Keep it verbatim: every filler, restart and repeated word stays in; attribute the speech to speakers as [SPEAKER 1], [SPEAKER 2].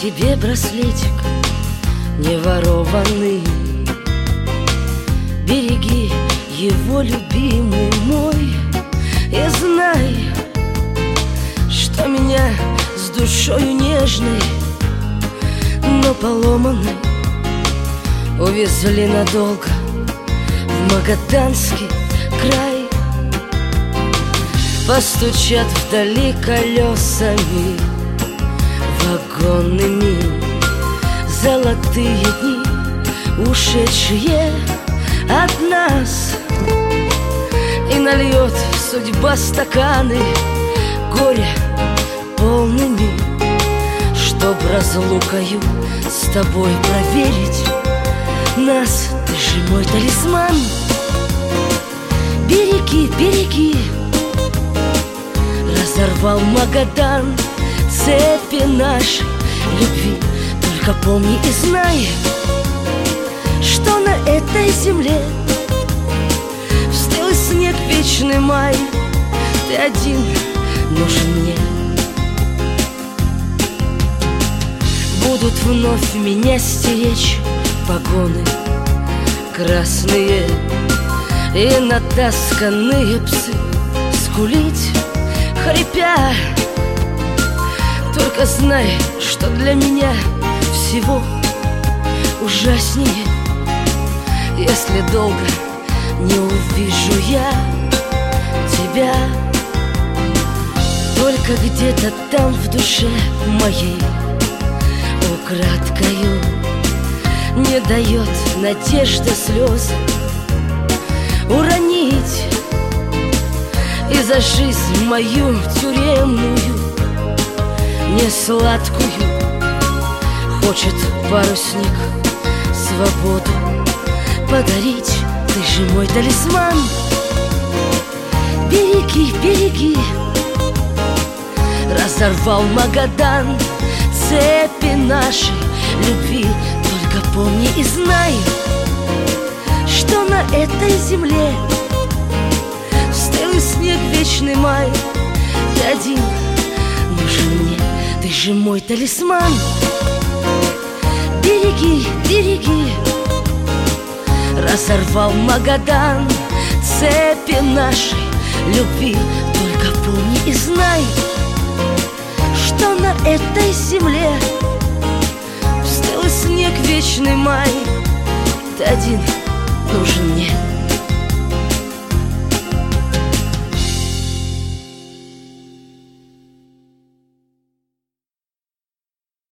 [SPEAKER 1] тебе браслетик не ворованный. Береги его, любимый мой, и знай, что меня с душою нежной, но поломанной, увезли надолго в Магаданский край. Постучат вдали колесами вагонными золотые дни, ушедшие от нас. И нальет судьба стаканы горя полными, чтоб разлукою с тобой проверить нас. Ты же мой талисман, береги, береги. Разорвал Магадан цепи нашей любви. Только помни и знай, что на этой земле в стылый снег вечный май ты один нужен мне. Будут вновь меня стеречь погоны красные и натасканные псы скулить, хрипя. Только знай, что для меня всего ужаснее, если долго не увижу я тебя. Только где-то там в душе моей украдкою не дает надежда слезы уронить. И за жизнь мою тюремную, несладкую, хочет парусник свободу подарить. Ты же мой талисман, береги, береги. Разорвал Магадан цепи нашей любви. Только помни и знай, что на этой земле в стылый снег вечный май ты один нужен мне. Ты же мой талисман, береги, береги. Разорвал Магадан цепи нашей любви. Только помни и знай, что на этой земле в стылый снег вечный май ты один нужен мне.